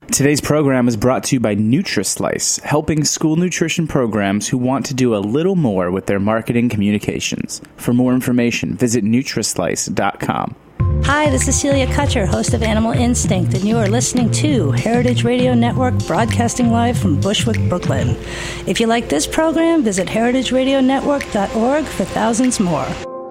Today's program is brought to you by NutriSlice, helping school nutrition programs who want to do a little more with their marketing communications. For more information, visit NutriSlice.com. Hi, this is Celia Kutcher, host of Animal Instinct, and you are listening to Heritage Radio Network, broadcasting live from Bushwick, Brooklyn. If you like this program, visit heritageradionetwork.org for thousands more.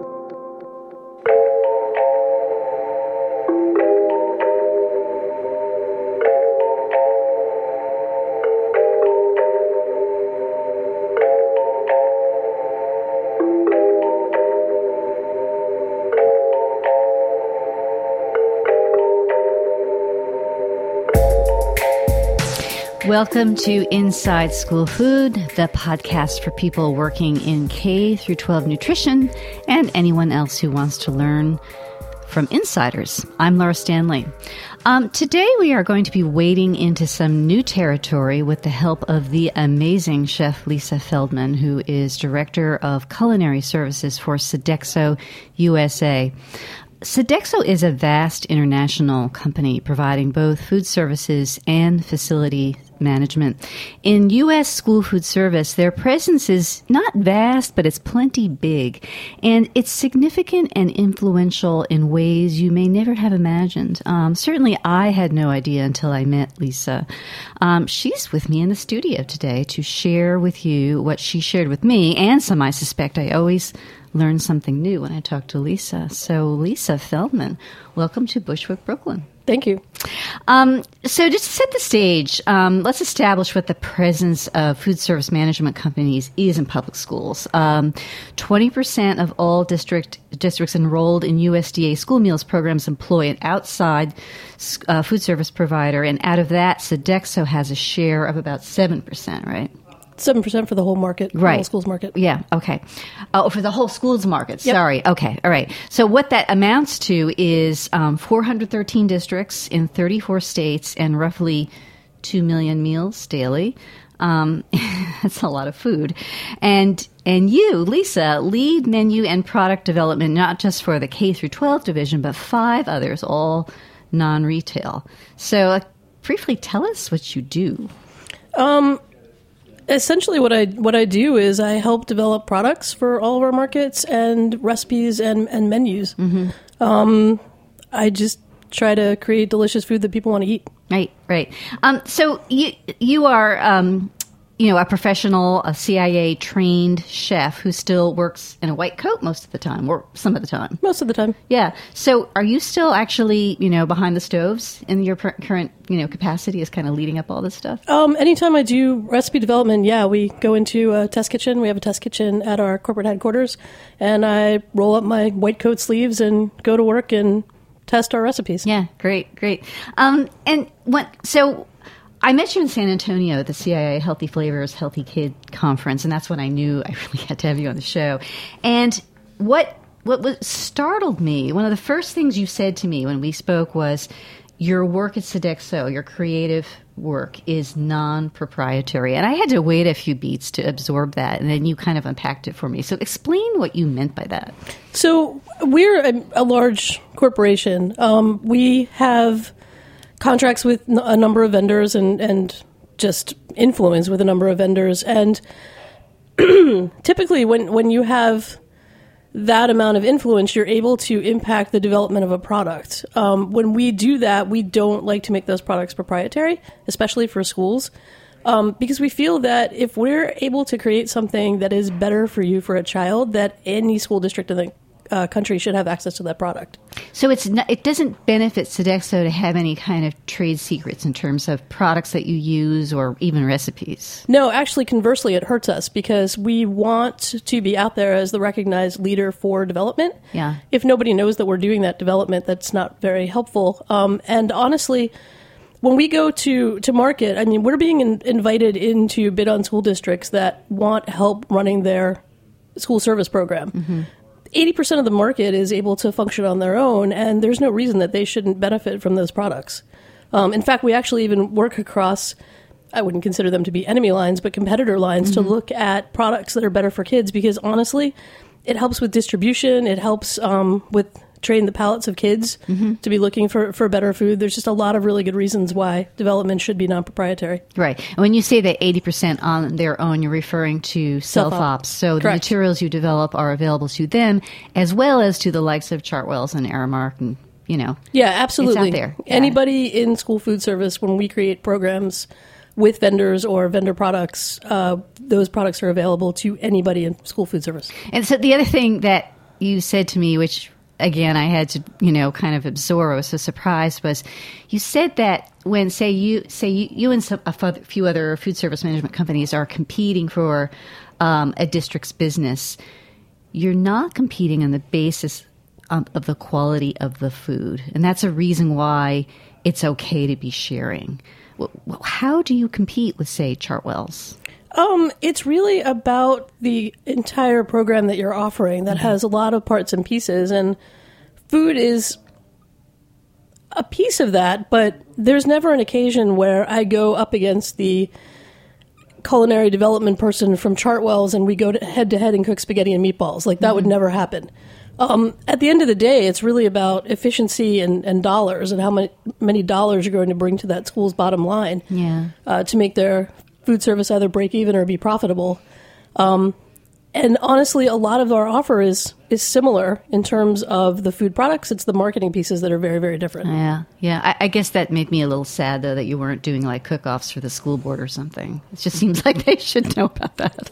Welcome to Inside School Food, the podcast for people working in K through 12 nutrition and anyone else who wants to learn from insiders. I'm Laura Stanley. Today we are going to be wading into some new territory with the help of the amazing chef Lisa Feldman, who is Director of Culinary Services for Sodexo USA. Sodexo is a vast international company providing both food services and facility management. In U.S. school food service, their presence is not vast, but it's plenty big. And it's significant and influential in ways you may never have imagined. Certainly, I had no idea until I met Lisa. She's with me in the studio today to share with you what she shared with me, and some I suspect I always learn something new when I talk to Lisa. So Lisa Feldman, welcome to Bushwick, Brooklyn. Thank you. So just to set the stage, let's establish what the presence of food service management companies is in public schools. 20% of all districts enrolled in USDA school meals programs employ an outside food service provider, and out of that, Sodexo has a share of about 7%, right? 7% for the whole market, right? The whole schools market. Yeah. Okay. Oh, for the whole schools market. Yep. Sorry. Okay. All right. So what that amounts to is 413 districts in 34 states and roughly 2 million meals daily. That's a lot of food. And you, Lisa, lead menu and product development not just for the K through 12 division, but 5 others, all non-retail. So briefly tell us what you do. Essentially, what I do is I help develop products for all of our markets and recipes and menus. Mm-hmm. I just try to create delicious food that people want to eat. Right. So you are a professional, a CIA trained chef who still works in a white coat most of the time, or some of the time. Most of the time. Yeah. So are you still actually, behind the stoves in your current, capacity as kind of leading up all this stuff? Anytime I do recipe development, we go into a test kitchen. We have a test kitchen at our corporate headquarters, and I roll up my white coat sleeves and go to work and test our recipes. Yeah. Great. So I met you in San Antonio at the CIA Healthy Flavors, Healthy Kid Conference, and that's when I knew I really had to have you on the show. And what startled me, one of the first things you said to me when we spoke was, your work at Sodexo, your creative work, is non-proprietary. And I had to wait a few beats to absorb that, and then you kind of unpacked it for me. So explain what you meant by that. So we're a large corporation. We have contracts with a number of vendors and just influence with a number of vendors. And typically when you have that amount of influence, you're able to impact the development of a product. When we do that, we don't like to make those products proprietary, especially for schools, because we feel that if we're able to create something that is better for you, for a child, that any school district in the country should have access to that product. So it doesn't benefit Sodexo to have any kind of trade secrets in terms of products that you use or even recipes? No, actually, conversely, it hurts us because we want to be out there as the recognized leader for development. Yeah. If nobody knows that we're doing that development, that's not very helpful. And honestly, when we go to market, I mean, we're being invited in to bid on school districts that want help running their school service program. Mm-hmm. 80% of the market is able to function on their own, and there's no reason that they shouldn't benefit from those products. In fact, we actually even work across, I wouldn't consider them to be enemy lines, but competitor lines to look at products that are better for kids, because honestly, it helps with distribution, it helps with train the palates of kids to be looking for better food. There's just a lot of really good reasons why development should be non-proprietary. Right. And when you say that 80% on their own, you're referring to self-ops. So the materials you develop are available to them as well as to the likes of Chartwell's and Aramark and, Yeah, absolutely. It's out there. Yeah. Anybody in school food service, when we create programs with vendors or vendor products, those products are available to anybody in school food service. And so the other thing that you said to me, which again I had to kind of absorb, I was so surprised, was you said that when you and a few other food service management companies are competing for a district's business, you're not competing on the basis of the quality of the food, and that's a reason why it's okay to be sharing. How do you compete with, say, Chartwell's? It's really about the entire program that you're offering that has a lot of parts and pieces, and food is a piece of that, but there's never an occasion where I go up against the culinary development person from Chartwell's and we go head to head and cook spaghetti and meatballs. Like, that would never happen. At the end of the day, it's really about efficiency and dollars and how many dollars you're going to bring to that school's bottom line to make their food service either break even or be profitable. And honestly, a lot of our offer is similar in terms of the food products. It's the marketing pieces that are very, very different. Yeah. I guess that made me a little sad, though, that you weren't doing like cook-offs for the school board or something. It just seems like they should know about that.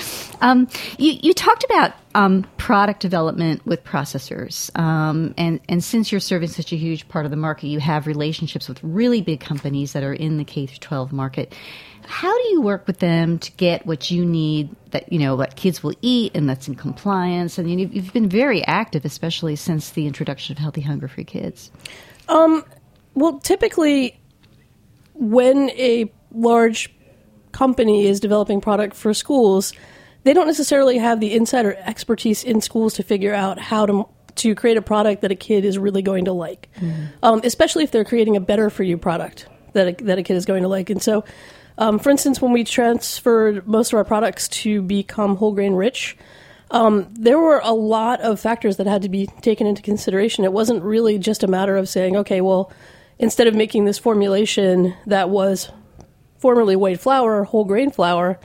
You talked about product development with processors, and since you're serving such a huge part of the market, you have relationships with really big companies that are in the K-12 market. How do you work with them to get what you need, that what kids will eat and that's in compliance? And you've been very active, especially since the introduction of Healthy Hunger for Kids. Well, typically, when a large company is developing product for schools, they don't necessarily have the insider expertise in schools to figure out how to create a product that a kid is really going to like, especially if they're creating a better for you product that a kid is going to like. And so, for instance, when we transferred most of our products to become whole grain rich, there were a lot of factors that had to be taken into consideration. It wasn't really just a matter of saying, okay, well, instead of making this formulation that was formerly white flour, whole grain flour,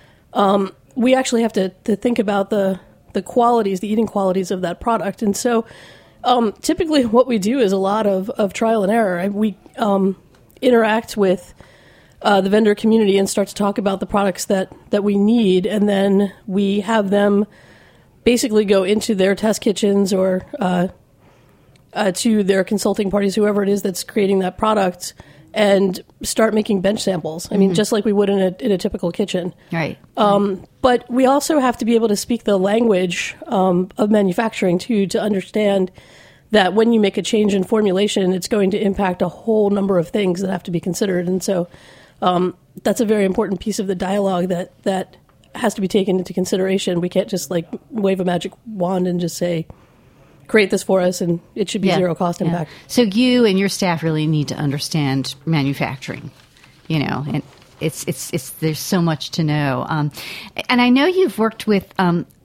we actually have to think about the qualities, the eating qualities of that product. And so typically what we do is a lot of trial and error. We interact with the vendor community and start to talk about the products that we need, and then we have them basically go into their test kitchens or to their consulting parties, whoever it is that's creating that product, and start making bench samples. I mean, just like we would in a typical kitchen. Right. But we also have to be able to speak the language of manufacturing, too, to understand that when you make a change in formulation, it's going to impact a whole number of things that have to be considered. And so that's a very important piece of the dialogue that has to be taken into consideration. We can't just like wave a magic wand and just say, create this for us, and it should be zero cost impact. So you and your staff really need to understand manufacturing, and it's there's so much to know. And I know you've worked with,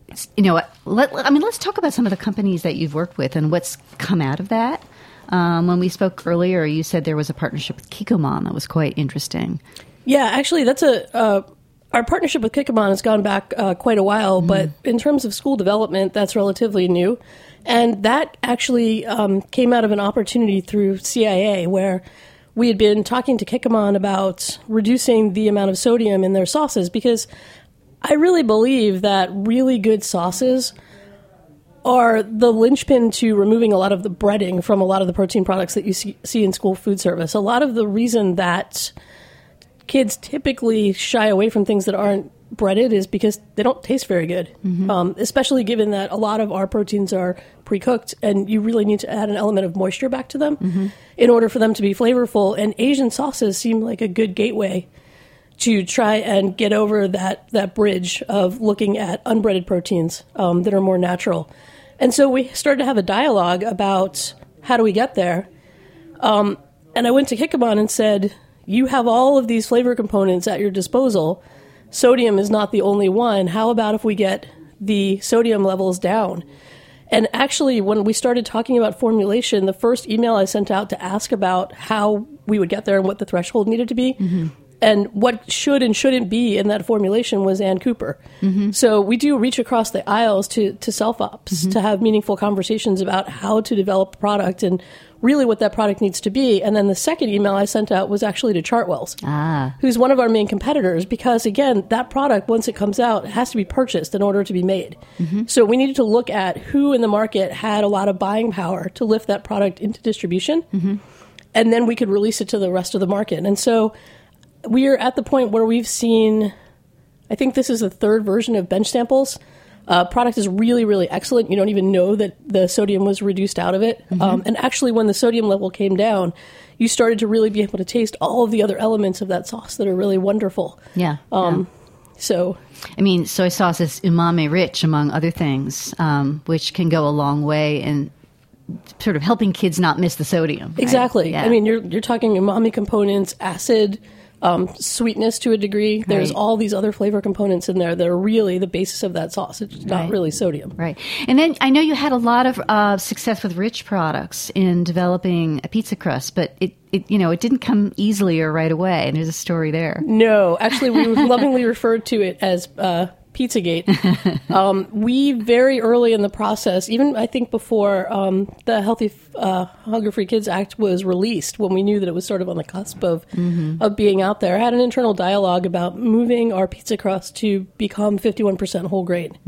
let's talk about some of the companies that you've worked with and what's come out of that. When we spoke earlier, you said there was a partnership with Kikkoman that was quite interesting. Yeah, actually, that's our partnership with Kikkoman has gone back quite a while, but in terms of school development, that's relatively new. And that actually came out of an opportunity through CIA, where we had been talking to Kikkoman about reducing the amount of sodium in their sauces, because I really believe that really good sauces are the linchpin to removing a lot of the breading from a lot of the protein products that you see in school food service. A lot of the reason that kids typically shy away from things that aren't breaded is because they don't taste very good, especially given that a lot of our proteins are pre-cooked, and you really need to add an element of moisture back to them in order for them to be flavorful. And Asian sauces seem like a good gateway to try and get over that bridge of looking at unbreaded proteins that are more natural. And so we started to have a dialogue about how do we get there. And I went to Kikkoman and said, you have all of these flavor components at your disposal. Sodium is not the only one. How about if we get the sodium levels down? And actually, when we started talking about formulation, the first email I sent out to ask about how we would get there and what the threshold needed to be and what should and shouldn't be in that formulation was Ann Cooper. So we do reach across the aisles to self-ops, to have meaningful conversations about how to develop a product and really what that product needs to be. And then the second email I sent out was actually to Chartwell's, who's one of our main competitors, because, again, that product, once it comes out, it has to be purchased in order to be made. So we needed to look at who in the market had a lot of buying power to lift that product into distribution, and then we could release it to the rest of the market. And so we are at the point where we've seen, I think this is the third version of bench samples. Product is really, really excellent. You don't even know that the sodium was reduced out of it. And actually, when the sodium level came down, you started to really be able to taste all of the other elements of that sauce that are really wonderful. So, I mean, soy sauce is umami rich, among other things, which can go a long way in sort of helping kids not miss the sodium. Right? Exactly. I mean, you're talking umami components, acid, sweetness to a degree. There's all these other flavor components in there that are really the basis of that sauce. It's not really sodium. Right. And then I know you had a lot of success with rich products in developing a pizza crust, but it didn't come easily or right away. And there's a story there. No, actually, we lovingly referred to it as Pizzagate. We very early in the process, even I think before the Healthy Hunger-Free Kids Act was released, when we knew that it was sort of on the cusp of being out there, had an internal dialogue about moving our pizza crust to become 51% whole grain.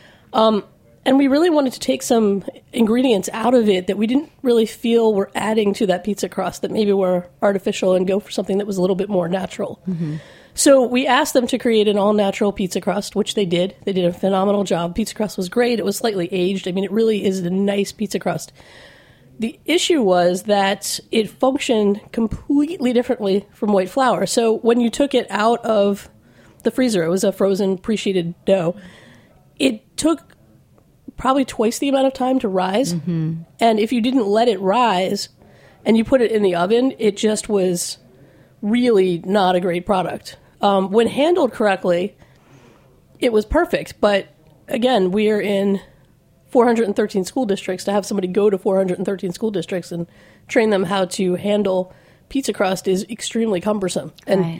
And we really wanted to take some ingredients out of it that we didn't really feel were adding to that pizza crust, that maybe were artificial, and go for something that was a little bit more natural. So we asked them to create an all-natural pizza crust, which they did. They did a phenomenal job. Pizza crust was great. It was slightly aged. I mean, it really is a nice pizza crust. The issue was that it functioned completely differently from white flour. So when you took it out of the freezer, it was a frozen, pre-sheeted dough, it took probably twice the amount of time to rise. And if you didn't let it rise and you put it in the oven, it just was really not a great product. When handled correctly, it was perfect. But again, we're in 413 school districts. To have somebody go to 413 school districts and train them how to handle pizza crust is extremely cumbersome. And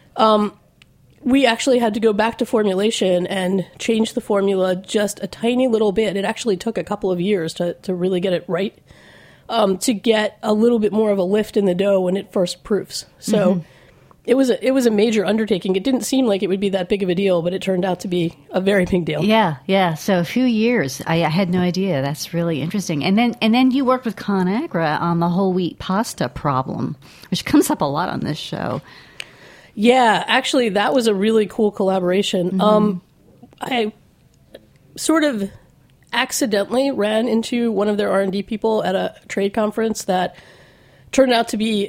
we actually had to go back to formulation and change the formula just a tiny little bit. It actually took a couple of years to really get it right, to get a little bit more of a lift in the dough when it first proofs. So it was a major undertaking. It didn't seem like it would be that big of a deal, but it turned out to be a very big deal. Yeah. So a few years. I had no idea. That's really interesting. And then you worked with ConAgra on the whole wheat pasta problem, which comes up a lot on this show. Yeah, actually, that was a really cool collaboration. I sort of accidentally ran into one of their R&D people at a trade conference that turned out to be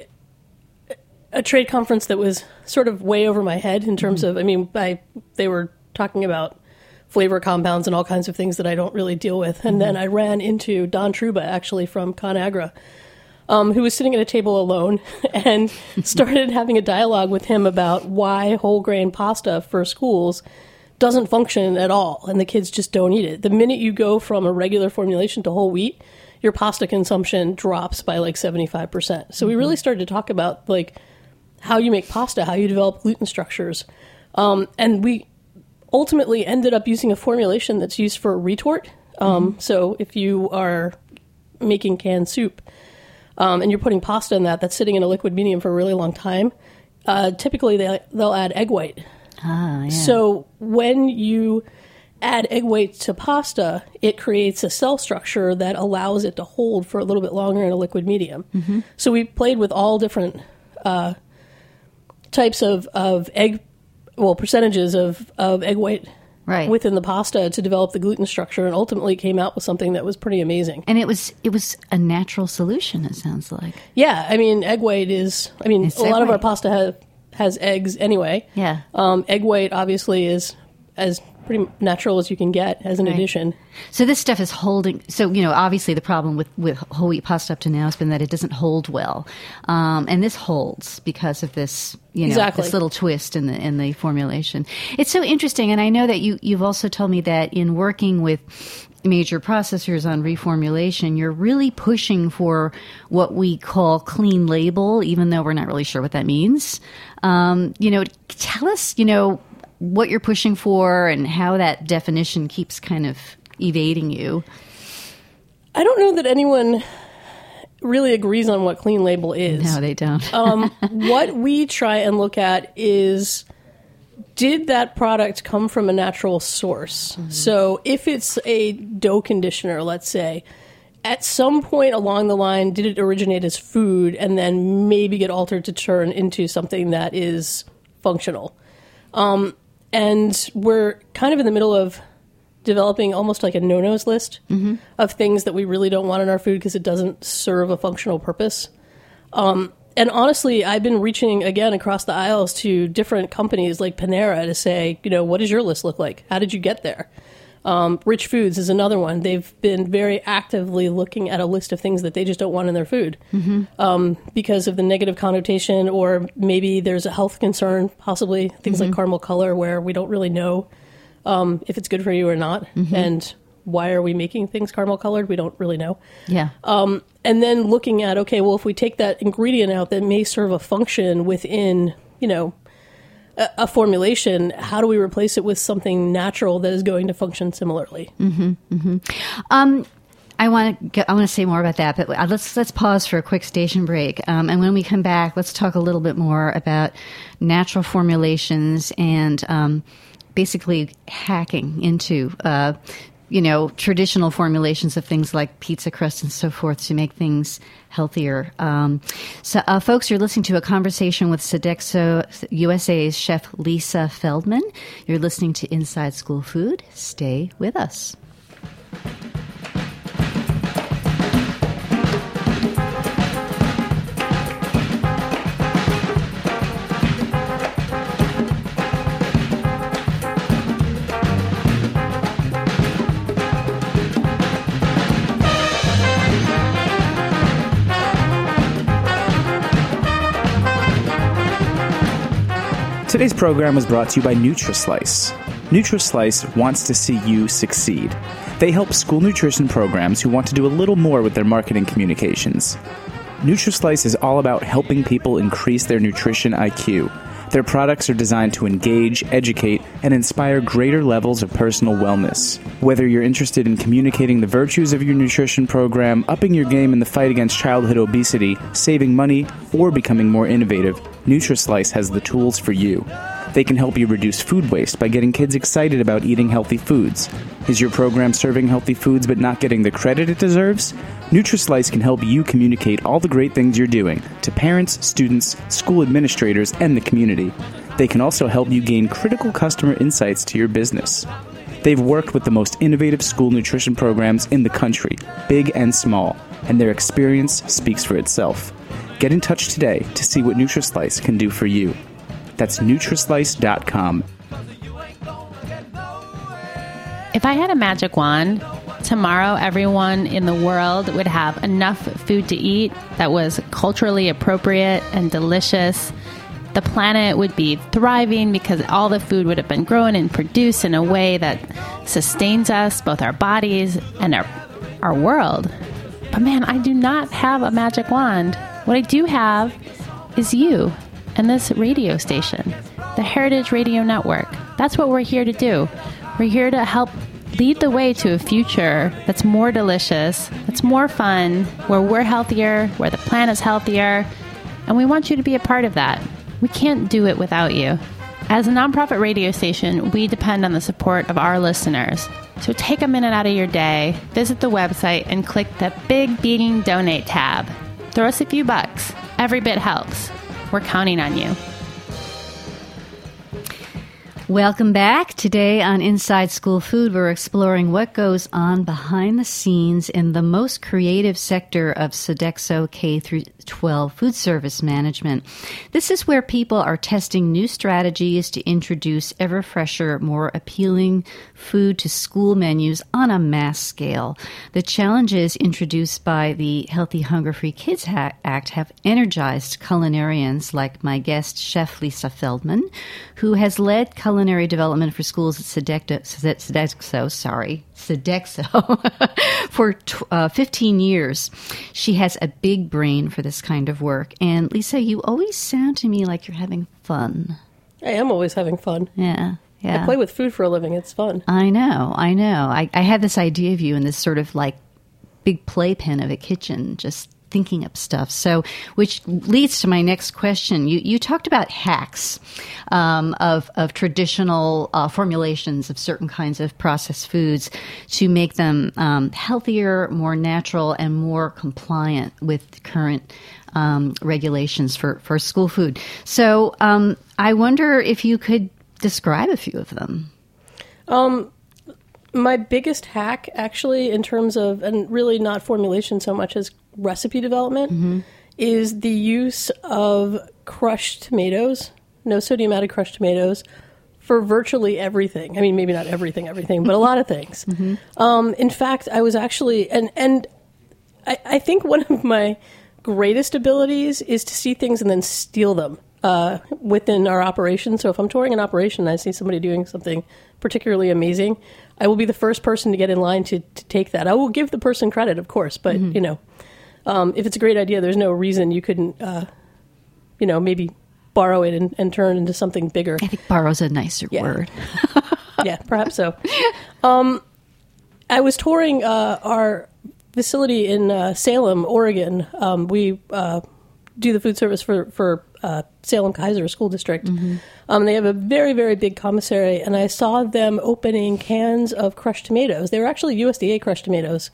a trade conference that was sort of way over my head in terms of, I mean, they were talking about flavor compounds and all kinds of things that I don't really deal with. And then I ran into Don Truba, actually, from ConAgra, who was sitting at a table alone, and started having a dialogue with him about why whole grain pasta for schools doesn't function at all, and the kids just don't eat it. The minute you go from a regular formulation to whole wheat, your pasta consumption drops by like 75%. So we really started to talk about like how you make pasta, how you develop gluten structures. And we ultimately ended up using a formulation that's used for a retort. So if you are making canned soup and you're putting pasta in that's sitting in a liquid medium for a really long time, typically they'll add egg white. So when you add egg white to pasta, it creates a cell structure that allows it to hold for a little bit longer in a liquid medium. So we played with all different types of egg, percentages of egg white within the pasta to develop the gluten structure, and ultimately came out with something that was pretty amazing. And it was a natural solution, it sounds like. Yeah, I mean, egg white is, a lot of our pasta has eggs anyway. Yeah. Egg white obviously is as pretty natural as you can get as an addition. So this stuff is holding. So, obviously the problem with whole wheat pasta up to now has been that it doesn't hold well. And this holds because of this, this little twist in the formulation. It's so interesting. And I know that you've also told me that in working with major processors on reformulation, you're really pushing for what we call clean label, even though we're not really sure what that means. Tell us, what you're pushing for and how that definition keeps kind of evading you. I don't know that anyone really agrees on what clean label is. No, they don't. What we try and look at is, did that product come from a natural source? Mm-hmm. So if it's a dough conditioner, let's say, at some point along the line, did it originate as food and then maybe get altered to turn into something that is functional? And we're kind of in the middle of developing almost like a no-nos list of things that we really don't want in our food because it doesn't serve a functional purpose. And honestly, I've been reaching, again, across the aisles to different companies like Panera to say, what does your list look like? How did you get there? Rich Foods is another one. They've been very actively looking at a list of things that they just don't want in their food because of the negative connotation, or maybe there's a health concern, possibly things like caramel color, where we don't really know if it's good for you or not. And why are we making things caramel colored? We don't really know. Yeah. And then looking at, okay, well, if we take that ingredient out that may serve a function within, a formulation, how do we replace it with something natural that is going to function similarly? I want to say more about that, but let's pause for a quick station break. And when we come back, let's talk a little bit more about natural formulations and basically hacking into traditional formulations of things like pizza crust and so forth to make things healthier. Folks, you're listening to a conversation with Sodexo USA's chef Lisa Feldman. You're listening to Inside School Food. Stay with us. Today's program was brought to you by Nutrislice. Nutrislice wants to see you succeed. They help school nutrition programs who want to do a little more with their marketing communications. Nutrislice is all about helping people increase their nutrition IQ. Their products are designed to engage, educate, and inspire greater levels of personal wellness. Whether you're interested in communicating the virtues of your nutrition program, upping your game in the fight against childhood obesity, saving money, or becoming more innovative, Nutrislice has the tools for you. They can help you reduce food waste by getting kids excited about eating healthy foods. Is your program serving healthy foods but not getting the credit it deserves? Nutrislice can help you communicate all the great things you're doing to parents, students, school administrators, and the community. They can also help you gain critical customer insights to your business. They've worked with the most innovative school nutrition programs in the country, big and small, and their experience speaks for itself. Get in touch today to see what Nutrislice can do for you. That's Nutrislice.com. If I had a magic wand, tomorrow everyone in the world would have enough food to eat that was culturally appropriate and delicious. The planet would be thriving because all the food would have been grown and produced in a way that sustains us, both our bodies and our world. But man, I do not have a magic wand. What I do have is you and this radio station, the Heritage Radio Network. That's what we're here to do. We're here to help lead the way to a future that's more delicious, that's more fun, where we're healthier, where the planet's healthier, and we want you to be a part of that. We can't do it without you. As a nonprofit radio station, we depend on the support of our listeners. So take a minute out of your day, visit the website, and click the big beating donate tab. Throw us a few bucks. Every bit helps. We're counting on you. Welcome back. Today on Inside School Food, we're exploring what goes on behind the scenes in the most creative sector of Sodexo K-12 food service management. This is where people are testing new strategies to introduce ever fresher, more appealing food to school menus on a mass scale. The challenges introduced by the Healthy Hunger Free Kids Act have energized culinarians like my guest, Chef Lisa Feldman, who has led culinary development for schools at Sodexo, Sodexo for 15 years. She has a big brain for this kind of work. And Lisa, you always sound to me like you're having fun. I am always having fun. Yeah. I play with food for a living. It's fun. I know. I had this idea of you in this sort of like big playpen of a kitchen, just thinking up stuff. So, which leads to my next question. You talked about hacks of traditional formulations of certain kinds of processed foods to make them healthier, more natural, and more compliant with current regulations for school food. So, I wonder if you could describe a few of them. My biggest hack, actually, in terms of, and really not formulation so much as recipe development, is the use of crushed tomatoes, no sodium added crushed tomatoes, for virtually everything. I mean, maybe not everything, but a lot of things. In fact, I was actually, and I think one of my greatest abilities is to see things and then steal them within our operation. So if I'm touring an operation and I see somebody doing something particularly amazing, I will be the first person to get in line to take that. I will give the person credit, of course, but, if it's a great idea, there's no reason you couldn't, maybe borrow it and turn it into something bigger. I think borrow's a nicer word. Yeah, perhaps so. I was touring our facility in Salem, Oregon. We do the food service for Salem Kaiser School District. They have a very, very big commissary, and I saw them opening cans of crushed tomatoes. They were actually USDA crushed tomatoes,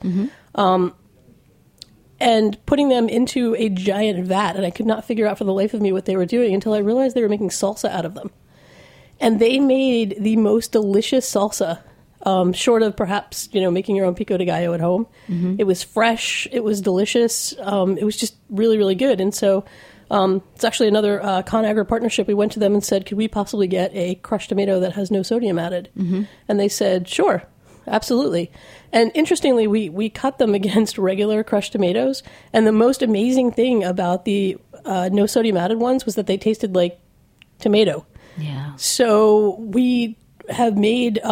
and putting them into a giant vat, and I could not figure out for the life of me what they were doing until I realized they were making salsa out of them. And they made the most delicious salsa, short of perhaps, making your own pico de gallo at home. It was fresh. It was delicious. It was just really, really good. And so it's actually another ConAgra partnership. We went to them and said, could we possibly get a crushed tomato that has no sodium added? And they said, sure, absolutely. And interestingly, we cut them against regular crushed tomatoes. And the most amazing thing about the no sodium added ones was that they tasted like tomato. Yeah. So we have made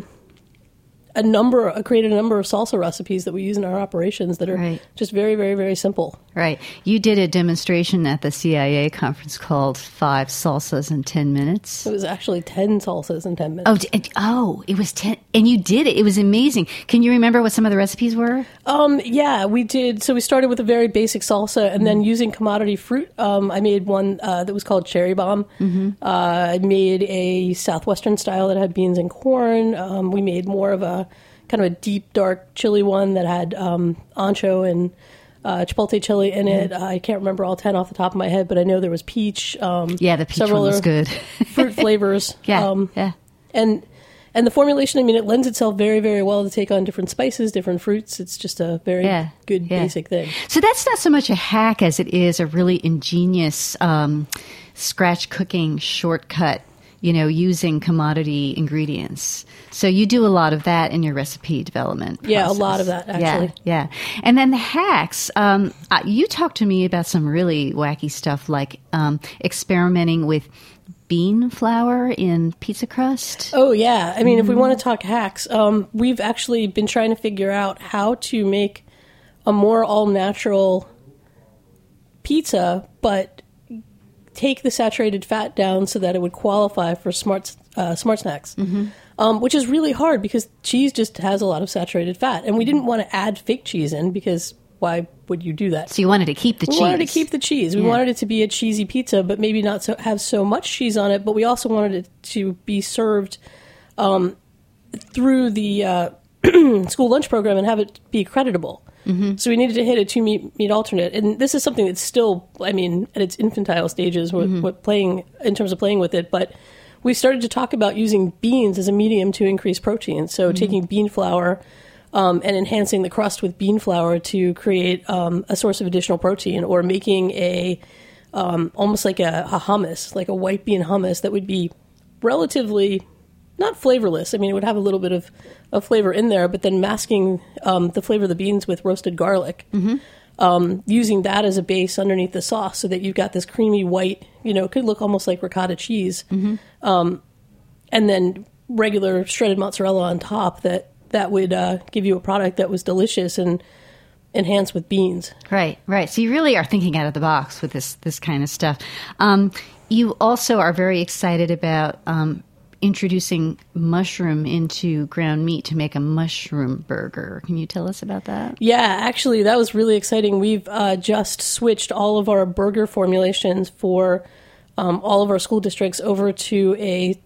created a number of salsa recipes that we use in our operations that are just very, very, very simple. Right. You did a demonstration at the CIA conference called 5 Salsas in 10 Minutes. It was actually 10 salsas in 10 minutes. It was 10. And you did it. It was amazing. Can you remember what some of the recipes were? Yeah, we did. So we started with a very basic salsa, and then using commodity fruit, I made one that was called Cherry Bomb. I made a Southwestern style that had beans and corn. We made more of a kind of a deep, dark chili one that had ancho and chipotle chili in it. I can't remember all 10 off the top of my head, but I know there was peach. The peach one was good. Fruit flavors. And the formulation, it lends itself very, very well to take on different spices, different fruits. It's just a very good basic thing. So that's not so much a hack as it is a really ingenious scratch cooking shortcut, using commodity ingredients. So you do a lot of that in your recipe development process. Yeah, a lot of that, actually. Yeah. And then the hacks, you talked to me about some really wacky stuff like experimenting with bean flour in pizza crust. Oh, yeah. If we want to talk hacks, we've actually been trying to figure out how to make a more all-natural pizza, but take the saturated fat down so that it would qualify for smart snacks, which is really hard because cheese just has a lot of saturated fat. And we didn't want to add fake cheese in because why would you do that? So you wanted to keep the cheese. We wanted to keep the cheese. We wanted it to be a cheesy pizza, but maybe not have so much cheese on it. But we also wanted it to be served through the school lunch program and have it be creditable. So we needed to hit a 2-meat alternate. And this is something that's still, at its infantile stages with playing in terms of playing with it. But we started to talk about using beans as a medium to increase protein. So taking bean flour and enhancing the crust with bean flour to create a source of additional protein, or making a almost like a hummus, like a white bean hummus that would be relatively not flavorless. It would have a little bit of flavor in there, but then masking the flavor of the beans with roasted garlic, using that as a base underneath the sauce so that you've got this creamy white, it could look almost like ricotta cheese, and then regular shredded mozzarella on top that that would give you a product that was delicious and enhanced with beans. Right. So you really are thinking out of the box with this kind of stuff. You also are very excited about introducing mushroom into ground meat to make a mushroom burger. Can you tell us about that? Yeah, actually, that was really exciting. We've just switched all of our burger formulations for all of our school districts over to a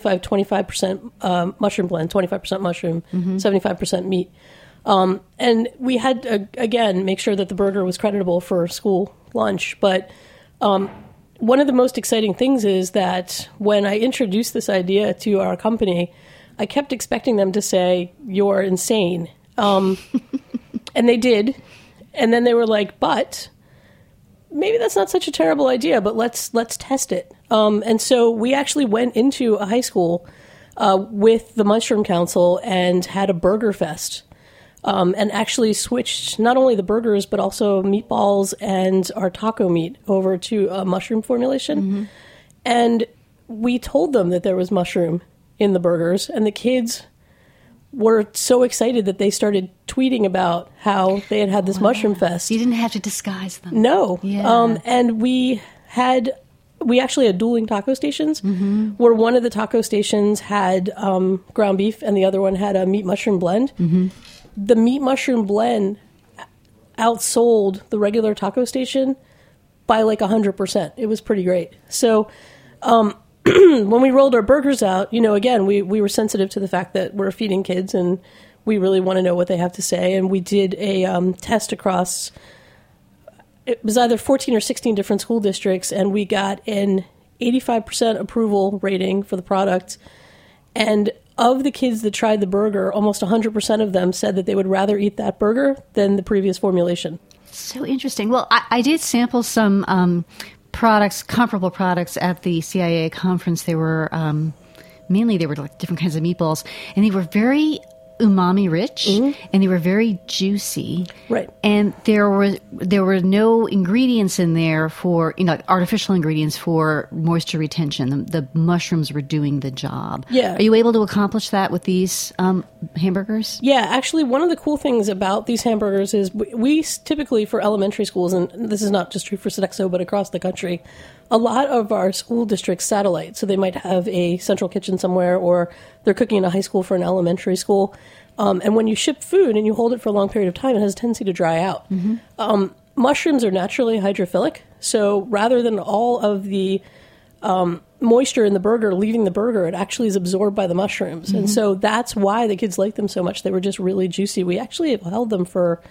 75-25% mushroom blend, 25% mushroom, 75% meat. And we had to, again, make sure that the burger was creditable for school lunch. But one of the most exciting things is that when I introduced this idea to our company, I kept expecting them to say, "You're insane." And they did. And then they were like, "But maybe that's not such a terrible idea, but let's test it." And so we actually went into a high school with the Mushroom Council and had a burger fest. And actually switched not only the burgers, but also meatballs and our taco meat over to a mushroom formulation. And we told them that there was mushroom in the burgers, and the kids were so excited that they started tweeting about how they had this mushroom fest. You didn't have to disguise them. No. Yeah. And we actually had dueling taco stations, where one of the taco stations had ground beef and the other one had a meat mushroom blend. The meat mushroom blend outsold the regular taco station by like 100%. It was pretty great. So when we rolled our burgers out, again, we were sensitive to the fact that we're feeding kids and we really want to know what they have to say. And we did a test across, it was either 14 or 16 different school districts, and we got an 85% approval rating for the product. And of the kids that tried the burger, almost 100% of them said that they would rather eat that burger than the previous formulation. So interesting. Well, I did sample some products, comparable products, at the CIA conference. They were mainly like different kinds of meatballs, and they were very umami rich, and they were very juicy. Right. And there were no ingredients in there for, like artificial ingredients for moisture retention. The mushrooms were doing the job. Yeah. Are you able to accomplish that with these hamburgers? Yeah, actually, one of the cool things about these hamburgers is we typically, for elementary schools, and this is not just true for Sodexo, but across the country, a lot of our school districts satellite. So they might have a central kitchen somewhere, or they're cooking in a high school for an elementary school. And when you ship food and you hold it for a long period of time, it has a tendency to dry out. Mushrooms are naturally hydrophilic. So rather than all of the moisture in the burger leaving the burger, it actually is absorbed by the mushrooms. And so that's why the kids like them so much. They were just really juicy. We actually held them for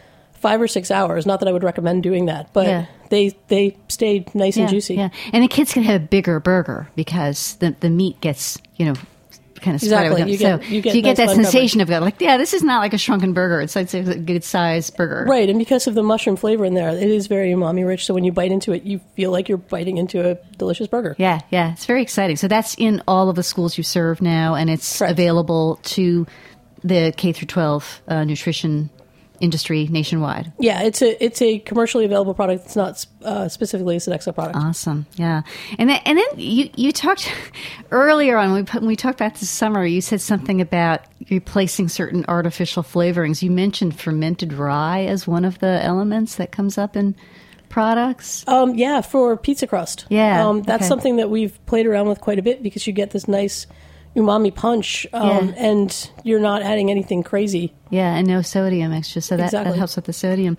5 or 6 hours. Not that I would recommend doing that, but they stayed nice and juicy. Yeah, and the kids can have a bigger burger because the meat gets, kind of spread out. You get nice that sensation of like, this is not like a shrunken burger. It's a good size burger. Right, and because of the mushroom flavor in there, it is very umami rich. So when you bite into it, you feel like you're biting into a delicious burger. Yeah, it's very exciting. So that's in all of the schools you serve now, and it's available to the K through 12 nutrition industry nationwide. Yeah, it's a commercially available product. It's not specifically a Sodexo product. Awesome, yeah. And then you talked earlier on when we talked about this summer. You said something about replacing certain artificial flavorings. You mentioned fermented rye as one of the elements that comes up in products. Yeah, for pizza crust. Yeah, that's something that we've played around with quite a bit because you get this nice umami punch, and you're not adding anything crazy. Yeah, and no sodium extra, so that helps with the sodium.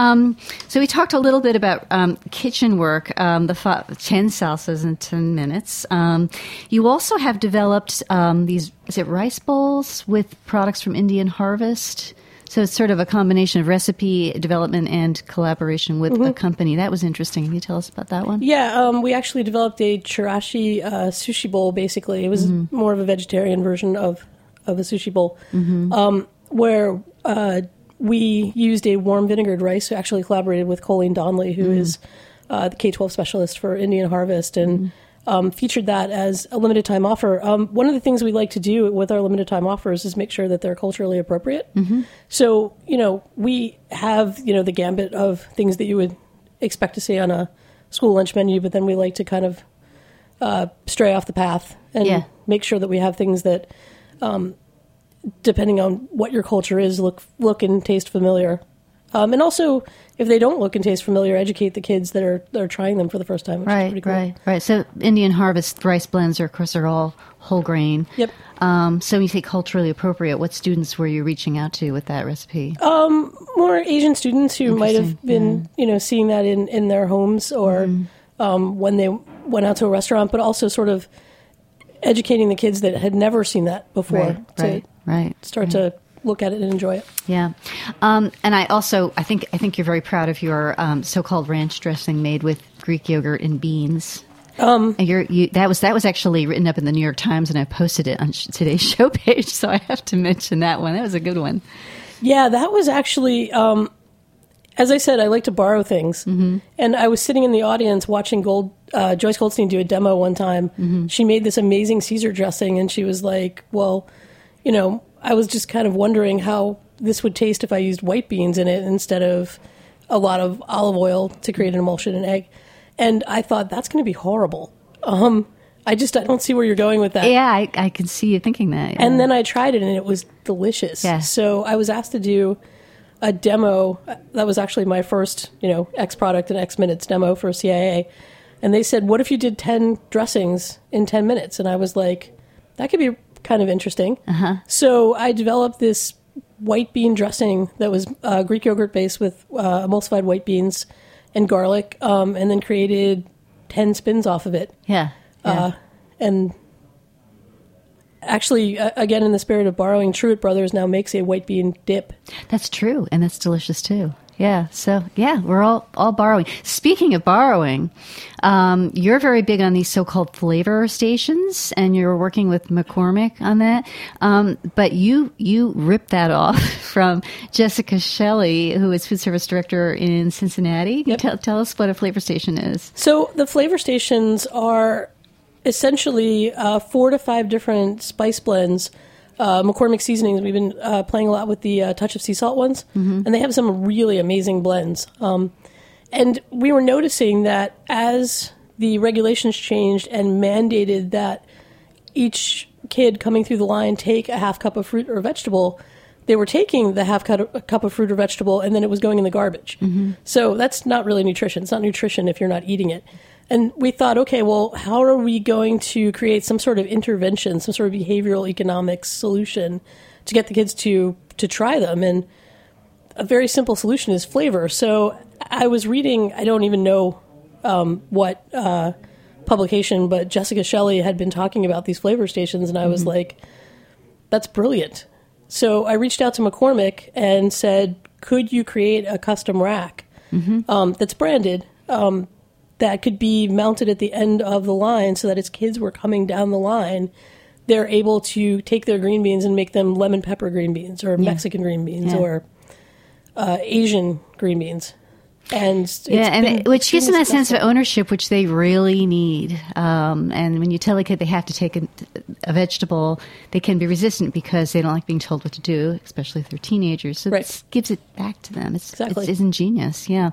So we talked a little bit about kitchen work, the 10 salsas in 10 minutes. You also have developed these, is it rice bowls with products from Indian Harvest? So it's sort of a combination of recipe development and collaboration with a company. That was interesting. Can you tell us about that one? Yeah, we actually developed a chirashi sushi bowl, basically. It was more of a vegetarian version of a sushi bowl, where we used a warm vinegared rice. We actually collaborated with Colleen Donnelly, who is the K-12 specialist for Indian Harvest, and featured that as a limited time offer. One of the things we like to do with our limited time offers is make sure that they're culturally appropriate. So, we have, the gambit of things that you would expect to see on a school lunch menu, but then we like to kind of stray off the path and make sure that we have things that depending on what your culture is, look and taste familiar. And also, if they don't look and taste familiar, educate the kids that are trying them for the first time, which is pretty cool. Right. So Indian Harvest rice blends are, of course, are all whole grain. Yep. So when you say culturally appropriate, what students were you reaching out to with that recipe? More Asian students who might have been, seeing that in their homes or when they went out to a restaurant, but also sort of educating the kids that had never seen that before to start to look at it and enjoy it. Yeah. And I think you're very proud of your so-called ranch dressing made with Greek yogurt and beans. And that was actually written up in the New York Times, and I posted it on today's show page, so I have to mention that one. That was a good one. Yeah, that was actually, as I said, I like to borrow things. Mm-hmm. And I was sitting in the audience watching Joyce Goldstein do a demo one time. Mm-hmm. She made this amazing Caesar dressing, and she was like, well, I was just kind of wondering how this would taste if I used white beans in it instead of a lot of olive oil to create an emulsion and egg. And I thought, that's going to be horrible. I don't see where you're going with that. Yeah, I can see you thinking that. Yeah. And then I tried it, and it was delicious. Yeah. So I was asked to do a demo. That was actually my first, X product and X minutes demo for CIA. And they said, what if you did 10 dressings in 10 minutes? And I was like, that could be kind of interesting. Uh-huh. So I developed this white bean dressing that was Greek yogurt based with emulsified white beans and garlic, and then created 10 spins off of it. Yeah. And actually, again, in the spirit of borrowing, Truett Brothers now makes a white bean dip. That's true, and that's delicious too. Yeah, so we're all borrowing. Speaking of borrowing, you're very big on these so-called flavor stations, and you're working with McCormick on that. But you ripped that off from Jessica Shelley, who is food service director in Cincinnati. Yep. Tell us what a flavor station is. So the flavor stations are essentially 4 to 5 different spice blends. McCormick seasonings, we've been playing a lot with the Touch of Sea Salt ones, and they have some really amazing blends. And we were noticing that as the regulations changed and mandated that each kid coming through the line take a half cup of fruit or vegetable, they were taking the half cup of fruit or vegetable, and then it was going in the garbage. Mm-hmm. So that's not really nutrition. It's not nutrition if you're not eating it. And we thought, okay, well, how are we going to create some sort of intervention, some sort of behavioral economics solution to get the kids to try them? And a very simple solution is flavor. So I was reading, I don't even know what publication, but Jessica Shelley had been talking about these flavor stations, and I was like, that's brilliant. So I reached out to McCormick and said, could you create a custom rack that's branded, that could be mounted at the end of the line so that as kids were coming down the line, they're able to take their green beans and make them lemon pepper green beans or Mexican green beans or Asian green beans. Which gives them that sense of ownership, which they really need. And when you tell a kid they have to take a vegetable, they can be resistant because they don't like being told what to do, especially if they're teenagers. So this gives it back to them. It's ingenious, yeah.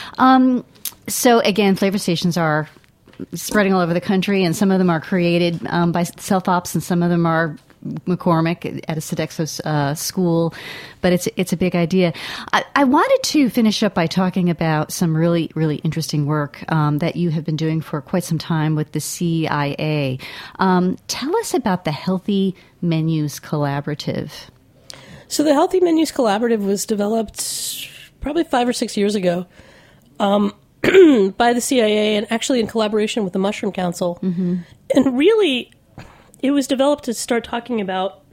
So again, flavor stations are spreading all over the country, and some of them are created by self-ops, and some of them are McCormick at a Sodexo school, but it's a big idea. I wanted to finish up by talking about some really, really interesting work that you have been doing for quite some time with the CIA. Tell us about the Healthy Menus Collaborative. So the Healthy Menus Collaborative was developed probably 5 or 6 years ago by the CIA, and actually in collaboration with the Mushroom Council. Mm-hmm. And really, it was developed to start talking about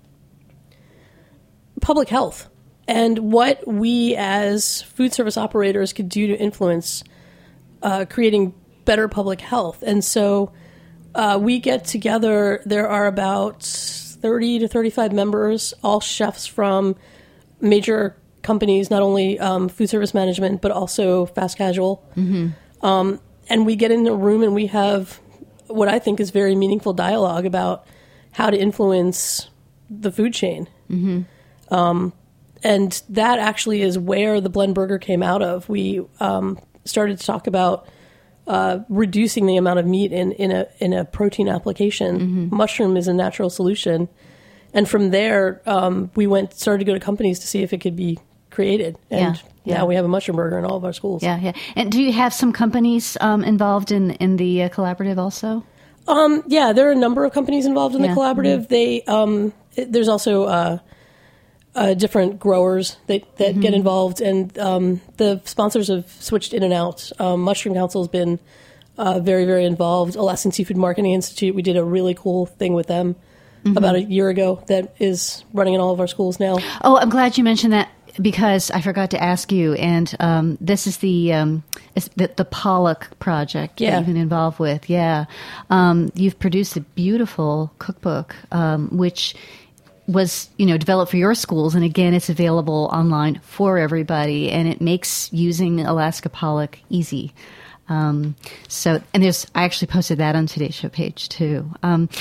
public health and what we as food service operators could do to influence creating better public health. And so we get together, there are about 30 to 35 members, all chefs from major companies, not only food service management, but also fast casual. Mm-hmm. And we get in a room and we have what I think is very meaningful dialogue about how to influence the food chain. Mm-hmm. And that actually is where the Blend Burger came out of. We started to talk about reducing the amount of meat in a protein application. Mm-hmm. Mushroom is a natural solution. And from there, we started to go to companies to see if it could be created. And now we have a mushroom burger in all of our schools. Yeah. And do you have some companies involved in the collaborative also? There are a number of companies involved in the collaborative. Mm-hmm. There's also different growers that get involved, and the sponsors have switched in and out. Mushroom Council has been very, very involved. Alaskan Seafood Marketing Institute, we did a really cool thing with them about a year ago that is running in all of our schools now. Oh, I'm glad you mentioned that, because I forgot to ask you, and this is the Pollock project that you've been involved with. Yeah. You've produced a beautiful cookbook, which was, developed for your schools, and again, it's available online for everybody, and it makes using Alaska Pollock easy. I actually posted that on today's show page too.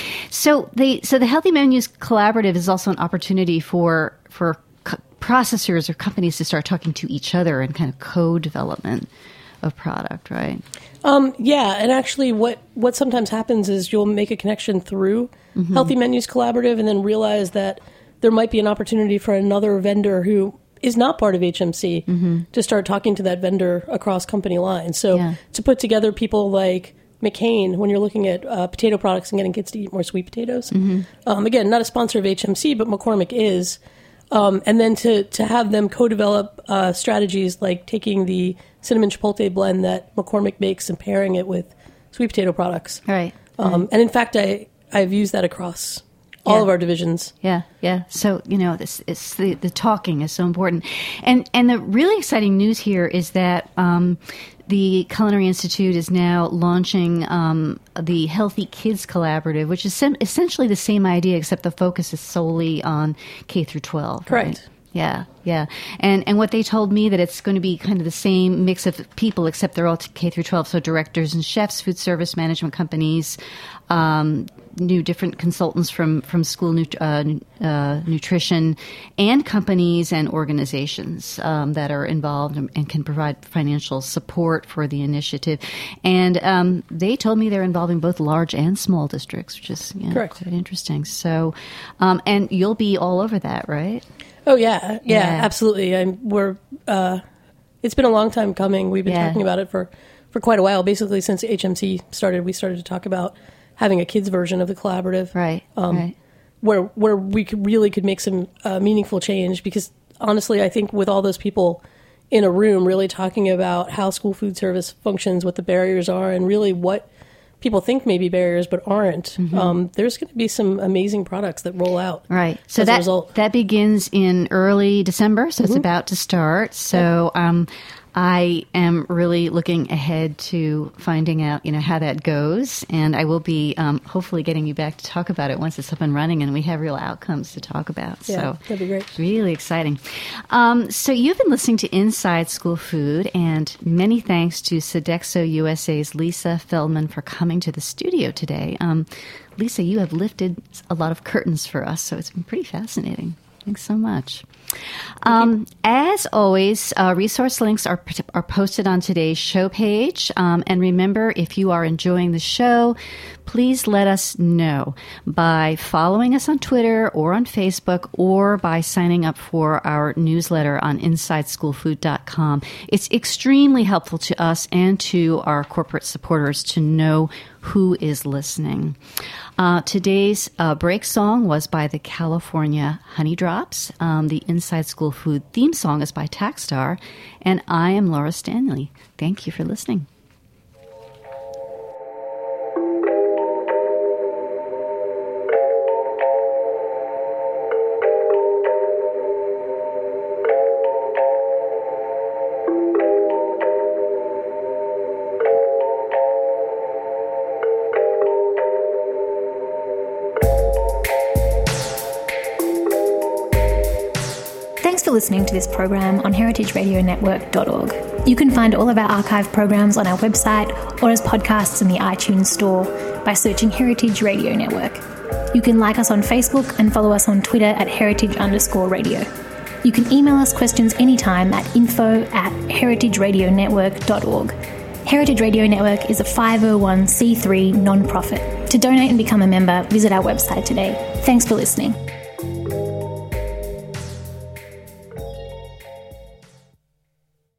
So the Healthy Menus Collaborative is also an opportunity for processors or companies to start talking to each other and kind of co-development of product, right? And actually what sometimes happens is you'll make a connection through Healthy Menus Collaborative and then realize that there might be an opportunity for another vendor who is not part of HMC to start talking to that vendor across company lines. So to put together people like McCain, when you're looking at potato products and getting kids to eat more sweet potatoes. Again, not a sponsor of HMC, but McCormick is. And then to have them co-develop strategies like taking the cinnamon chipotle blend that McCormick makes and pairing it with sweet potato products. Right. And in fact, I've used that across all of our divisions. Yeah. So, it's the talking is so important. And the really exciting news here is that the Culinary Institute is now launching the Healthy Kids Collaborative, which is essentially the same idea, except the focus is solely on K through 12. Correct. Right? Yeah. And what they told me, that it's going to be kind of the same mix of people, except they're all K through 12. So directors and chefs, food service management companies, new different consultants from school nutrition, and companies and organizations that are involved and can provide financial support for the initiative. And they told me they're involving both large and small districts, which is correct. Quite interesting. So, and you'll be all over that, right? Oh yeah, absolutely. It's been a long time coming. We've been talking about it for quite a while. Basically, since HMC started, we started to talk about having a kids version of the collaborative, right? Where we could make some meaningful change. Because honestly, I think with all those people in a room, really talking about how school food service functions, what the barriers are, and really what people think may be barriers but aren't, there's going to be some amazing products that roll out. Right. So that begins in early December, so it's about to start. So I am really looking ahead to finding out, how that goes. And I will be hopefully getting you back to talk about it once it's up and running and we have real outcomes to talk about. Yeah, so that'd be great. Really exciting. So you've been listening to Inside School Food, and many thanks to Sodexo USA's Lisa Feldman for coming to the studio today. Lisa, you have lifted a lot of curtains for us, so it's been pretty fascinating. Thanks so much. As always, resource links are posted on today's show page. And remember, if you are enjoying the show, please let us know by following us on Twitter or on Facebook, or by signing up for our newsletter on InsideSchoolFood.com. It's extremely helpful to us and to our corporate supporters to know who is listening. Today's break song was by the California Honey Drops. The Inside School Food theme song is by Tackstar. And I am Laura Stanley. Thank you for listening. Thanks for listening to this program on heritageradionetwork.org. You can find all of our archive programs on our website or as podcasts in the iTunes store by searching Heritage Radio Network. You can like us on Facebook and follow us on Twitter at @heritage_radio. You can email us questions anytime at info@heritageradionetwork.org. Heritage Radio Network is a 501c3 non-profit. To donate and become a member, visit our website today. Thanks for listening.